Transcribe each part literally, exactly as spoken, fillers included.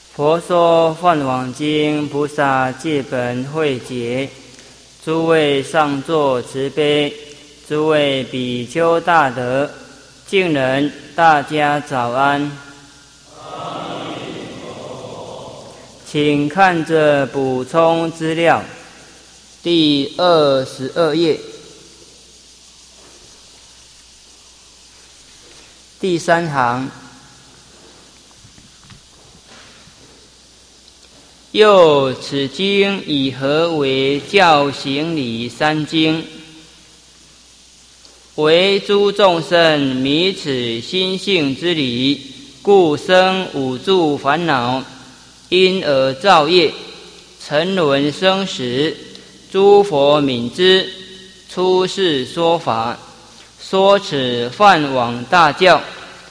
佛说《梵网经》，菩萨戒本会解。诸位上座慈悲，诸位比丘大德，敬人大家早安。请看着补充资料，第二十二页，第三行。又此经以何为教行理三经？为诸众生迷此心性之理，故生五住烦恼，因而造业，沉沦生死。诸佛悯之，出世说法，说此梵网大教，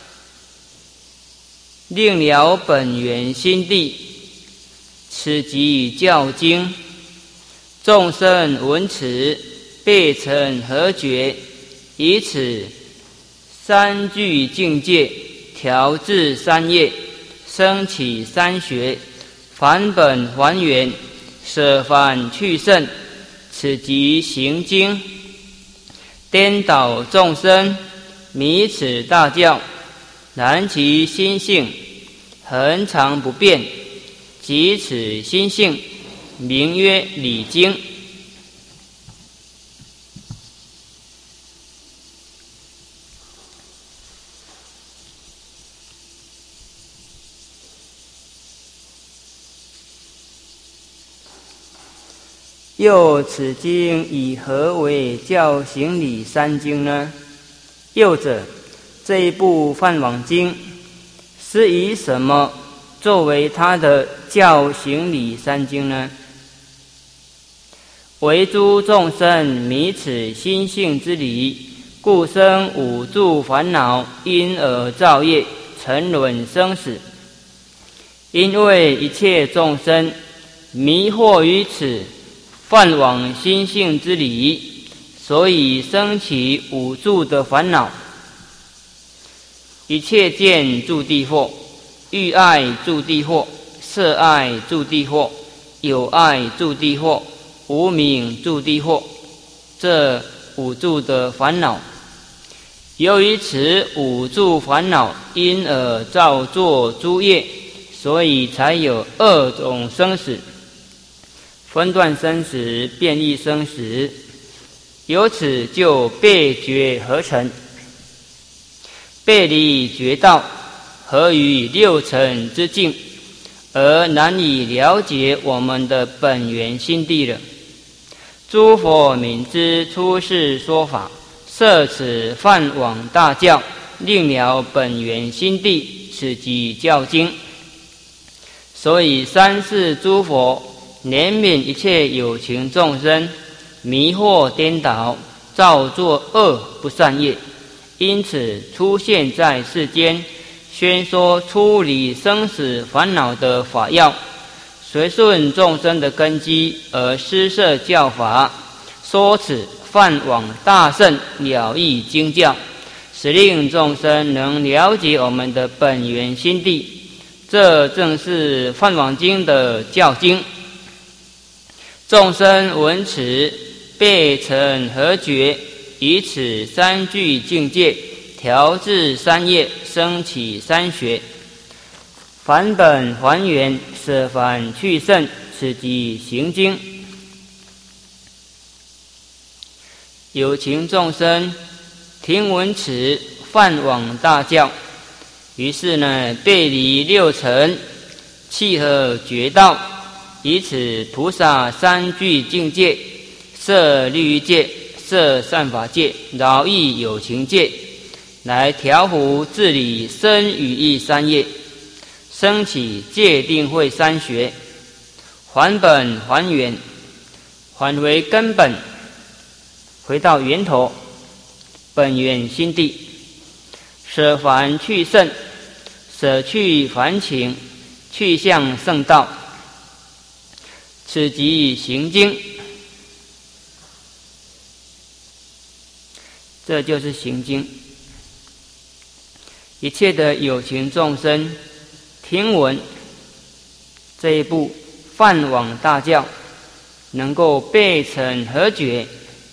令了本源心地。此即教经。众生闻此，备成何觉？以此三具境界，调至三业，升起三学，返本还原，舍凡去圣。此即行经。颠倒众生，迷此大教，然其心性恒常不变，即此心性，名曰理经。又此经以何为教行理三经呢？又者，这一部梵网经是以什么作为他的教行理三经呢？为诸众生迷此心性之理，故生五住烦恼，因而造业，沉沦生死。因为一切众生迷惑于此梵网心性之理，所以生起五住的烦恼。一切见住地惑，欲爱住地惑，色爱住地惑，有爱住地惑，无明住地惑，这五住的烦恼。由于此五住烦恼，因而造作诸业，所以才有二种生死：分段生死、变异生死。由此就背觉合成，背离觉道，合于六尘之境，而难以了解我们的本源心地了。诸佛悯之，出世说法，摄此梵网大教，令了本源心地，此即教经。所以三世诸佛怜悯一切有情众生，迷惑颠倒，造作恶不善业，因此出现在世间，宣说出离生死烦恼的法要，随顺众生的根基而施设教法，说此梵网大圣了义经教，使令众生能了解我们的本源心地。这正是梵网经的教经。众生闻此，备成何觉？以此三具境界，调至三业，升起三学，返本还原，舍凡去圣，此即行经。有情众生听闻此梵网大教，于是呢，背离六尘，契合觉道，以此菩萨三具境界，摄律仪界，摄善法界，饶益有情界，来调伏治理身语意三业，升起戒定慧三学，还本还原，还为根本，回到源头，本源心地，舍凡去圣，舍去凡情，去向圣道，此即行经。这就是行经。一切的有情众生听闻这一部梵网大教能够备成合觉，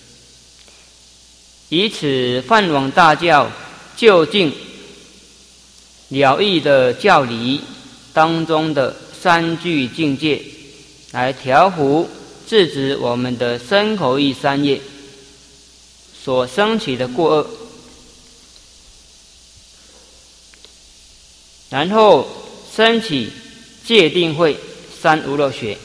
以此梵网大教究竟了义的教理当中的三句境界，来调伏制止我们的身口意三业所生起的过恶，然后升起戒定慧三无漏学。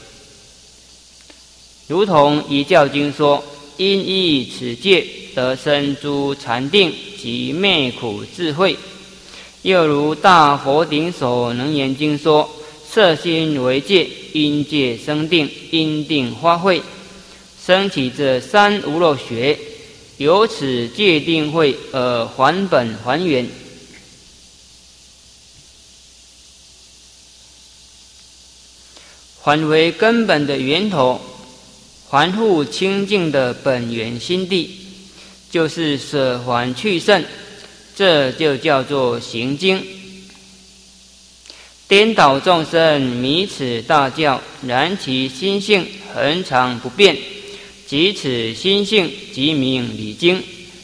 如同一教经说，因依此戒得生诸禅定及灭苦智慧。又如大佛顶首能言经说，色心为戒，因戒生定，因定发慧，升起这三无漏学，由此戒定慧而还本还原。还为根本的源头，还复清净的本源心地，就是舍还去胜，这就叫做行经。颠倒众生迷此大教，然其心性恒常不变，即此心性即名理经。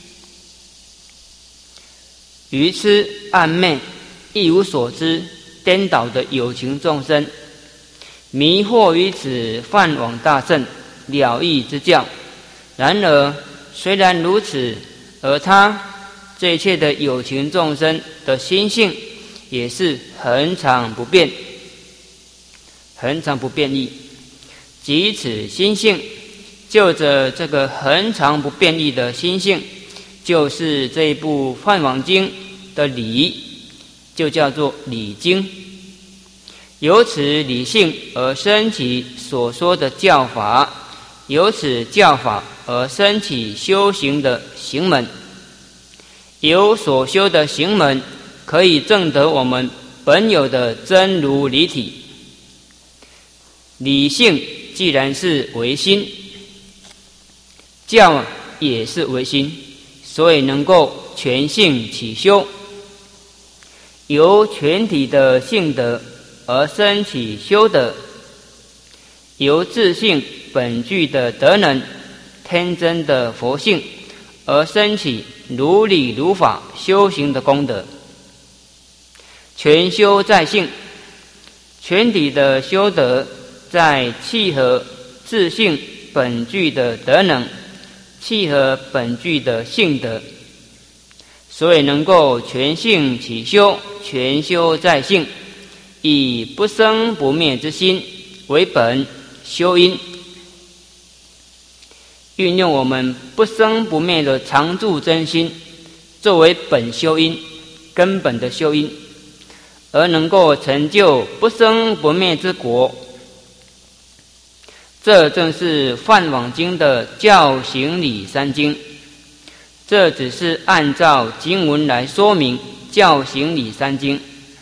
愚痴暗昧一无所知，颠倒的有情众生，迷惑于此梵网大乘了义之教。然而虽然如此，而他这一切的有情众生的心性也是恒常不变，恒常不变异。即此心性，就着这个恒常不变异的心性，就是这一部梵网经的理，就叫做理经。由此理性而生起所说的教法，由此教法而生起修行的行门。由所修的行门，可以证得我们本有的真如理体。理性既然是唯心，教也是唯心，所以能够全性起修，由全体的性德而生起修德，由自性本具的德能天真的佛性而生起如理如法修行的功德。全修在性，全体的修德在契合自性本具的德能，契合本具的性德，所以能够全性起修，全修在性，以不生不灭之心为本修因，运用我们不生不灭的常住真心作为本修因，根本的修因，而能够成就不生不灭之果。这正是梵网经的教行理三经，这只是按照经文来说明教行理三经。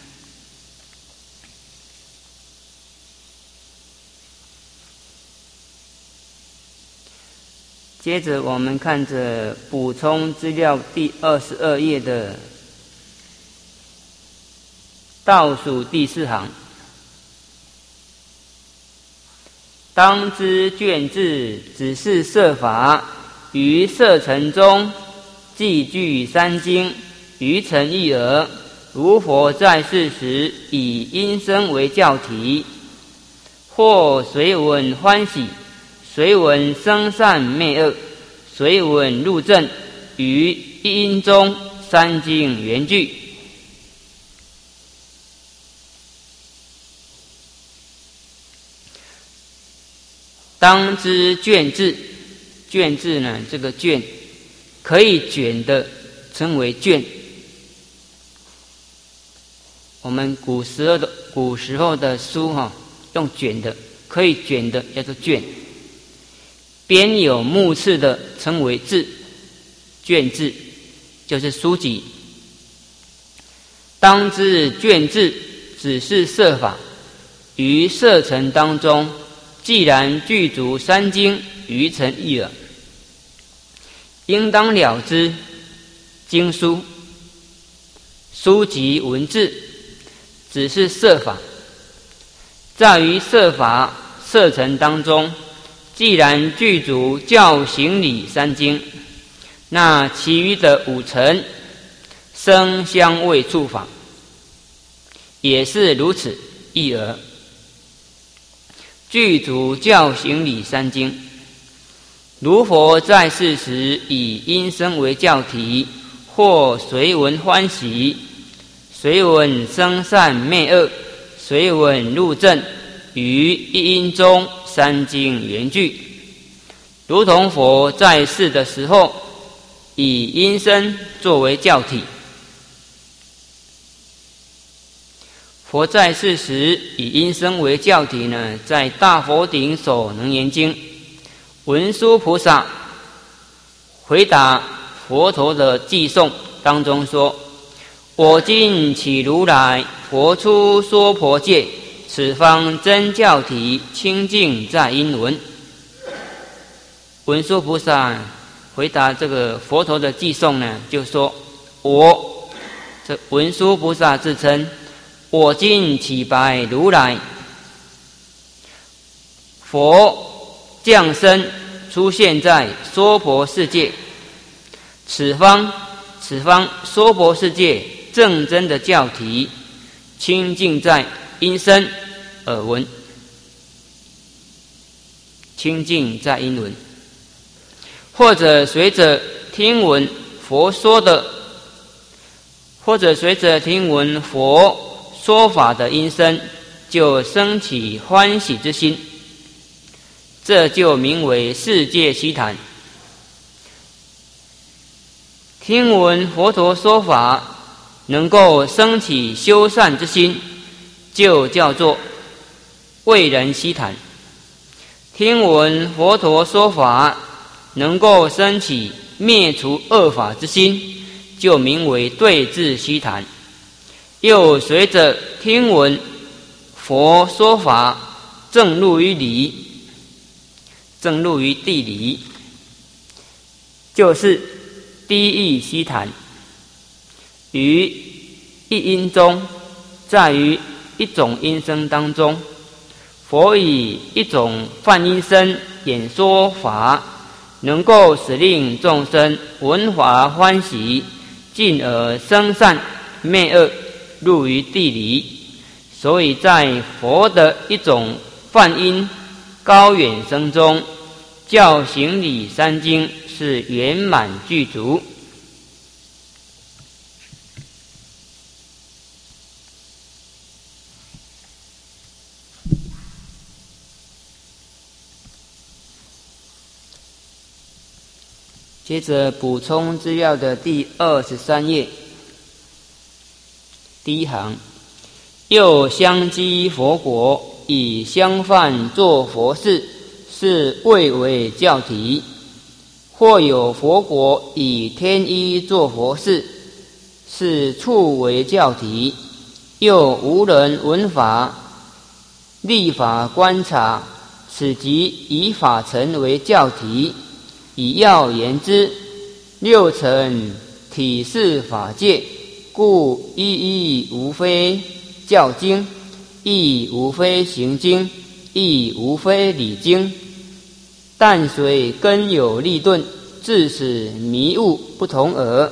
接着我们看着补充资料第二十二页的倒数第四行，当知卷字只是摄法，于摄尘中既具三经，于尘一耳。如佛在世时，以音声为教体，或随闻欢喜，随闻生善灭恶，随闻入正，于一音中三经圆具。当知卷字，卷字呢，这个卷可以卷的称为卷。我们古时候的古时候的书哈、哦，用卷的，可以卷的叫做卷。边有目次的称为字，卷字就是书籍。当知卷字只是摄法，于摄尘当中，既然具足三经，于尘一耳。应当了知，经书、书籍文字只是摄法， 在于摄法摄成当中，既然具足教行理三经，那其余的五尘声香味触法也是如此一而具足教行理三经。如佛在世时以音声为教体，或随闻欢喜，随闻生善灭恶，随闻入正，于一音中三经圆具，如同佛在世的时候以音声作为教体。佛在世时以音声为教体呢，在大佛顶首能言经，文殊菩萨回答佛陀的偈颂当中说：我今起如来，佛出娑婆界，此方真教体，清净在音闻。文殊菩萨回答这个佛陀的偈颂呢，就说：我这文殊菩萨自称，我今起白如来，佛降生出现在娑婆世界，此方此方娑婆世界正真的教体，清净在音声耳闻，清净在音闻，或者随着听闻佛说的，或者随着听闻佛说法的音声，就生起欢喜之心，这就名为世界悉谈。听闻佛陀说法能够生起修善之心，就叫做为人悉谈。听闻佛陀说法能够生起灭除恶法之心，就名为对治悉谈。又随着听闻佛说法正入于理，正入于地理，就是第一悉谈。于一音中，在于一种音声当中，佛以一种梵音声演说法，能够使令众生闻法欢喜，进而生善灭恶，入于地理。所以在佛的一种梵音高远声中，教行理三经是圆满具足。接着补充资料的第二十三页，第一行：又相积佛果，以香饭作佛事，是谓为教体；或有佛果以天衣作佛事，是处为教体；又无人闻法，立法观察，此即以法尘为教体。以要言之，六尘体是法界，故一一无非教经，亦无非行经，亦无非理经，但随根有立顿，致使迷悟不同耳。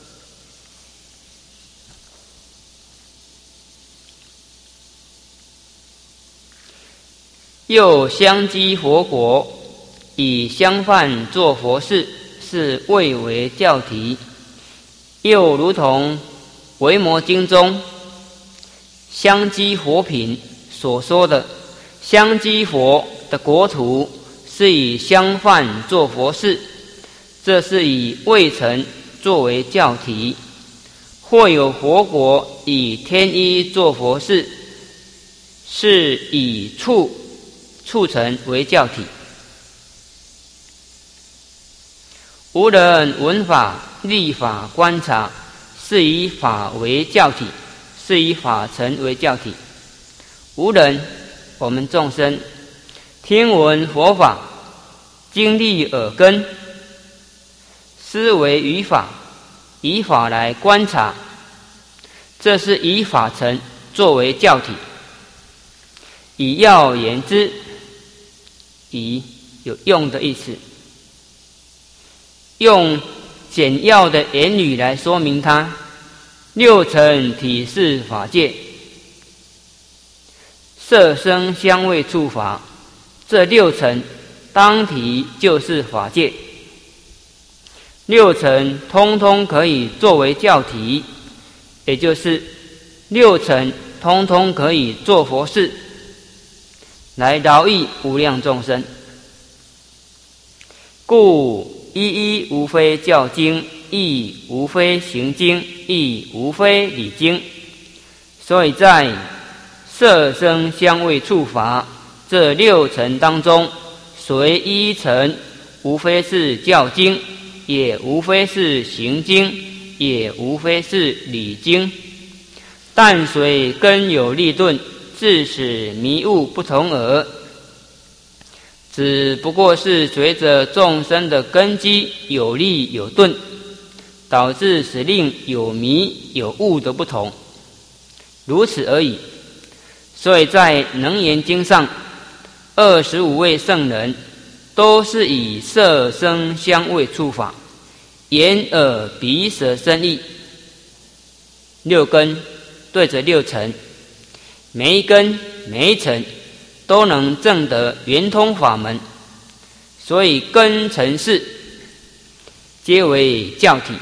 又相积佛果，以香饭作佛事，是谓为教体。又如同维摩经中香积佛品所说的，香积佛的国土是以香饭作佛事，这是以未成作为教体；或有佛果以天衣作佛事，是以处处成为教体。无人闻法，立法观察，是以法为教体，是以法尘为教体。无人，我们众生听闻佛法，经历耳根，思维于法，以法来观察，这是以法尘作为教体。 以要言之，以有用的意思，用简要的言语来说明它。六尘体是法界，色声香味触法，这六尘当体就是法界。六尘通通可以作为教体，也就是六尘通通可以做佛事，来饶益无量众生。故一一无非教经，亦无非行经，亦无非理经。所以在色声香味触法这六尘当中，随一尘无非是教经，也无非是行经，也无非是理经。但随根有利钝，致使迷悟不同耳。只不过是随着众生的根基有利有钝，导致使令有迷有悟的不同，如此而已。所以在能言经上，二十五位圣人都是以色声香味触法，眼耳鼻舌身意六根对着六尘，每一根每一尘都能证得圆通法门，所以根尘事皆为教体。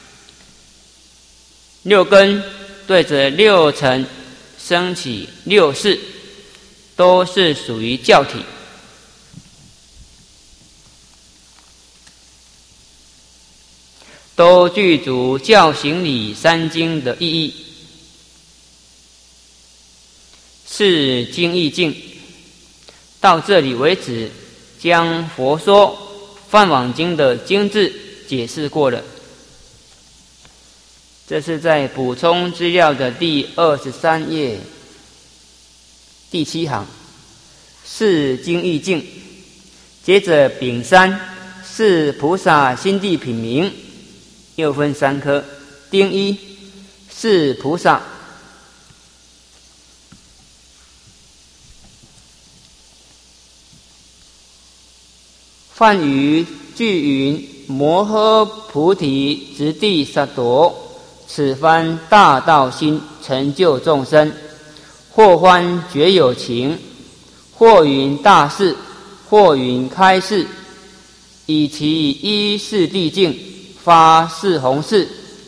六根对着六尘升起六事，都是属于教体。都具足教行理三经的意义。是经义境。到这里为止，将佛说梵网经的经字解释过了。这是在补充资料的第二十三页第七行，是经义境。接着丙三是菩萨心地品名，又分三科。丁一是菩萨，梵语句云：摩诃菩提直地萨埵，此番大道心成就众生，或欢觉有情，或云大事，或云开示，以其依是地境发四弘誓，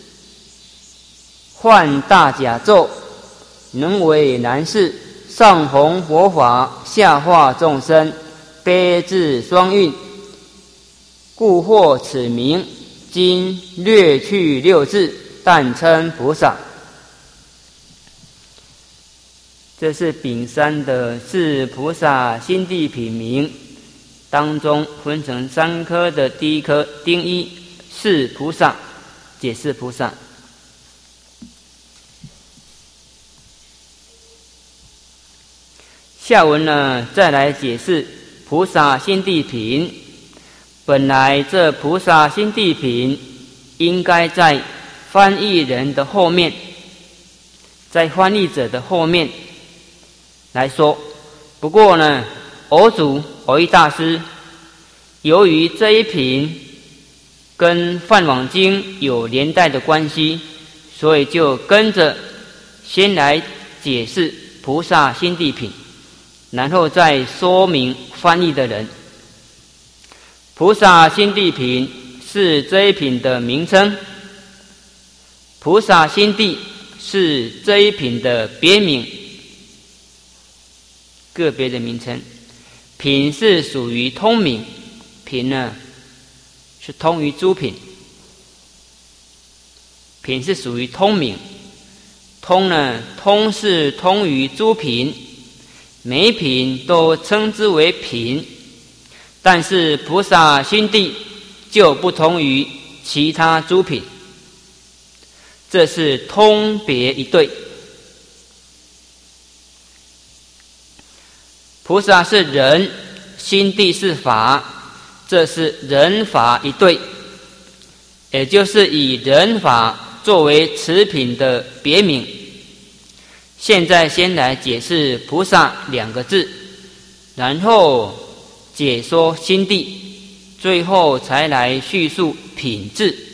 幻大甲咒，能为难事，上弘佛法，下化众生，悲智双运，故获此名。今略去六字，但称菩萨。这是丙三的是菩萨心地品名当中分成三科的第一科丁一是菩萨，解释菩萨。下文呢，再来解释菩萨心地品。本来这菩萨心地品应该在翻译人的后面，在翻译者的后面来说。不过呢，偶主偶益大师由于这一品跟梵网经有连带的关系，所以就跟着先来解释菩萨心地品，然后再说明翻译的人。菩萨心地品是这一品的名称，菩萨心地是这一品的别名，个别的名称。品是属于通名，品呢是通于诸品，品是属于通名，通呢通是通于诸品，每一品都称之为品。但是菩萨心地就不同于其他诸品，这是通别一对。菩萨是人，心地是法，这是人法一对，也就是以人法作为此品的别名。 现在先来解释菩萨两个字，然后解说心地，最后才来叙述品质。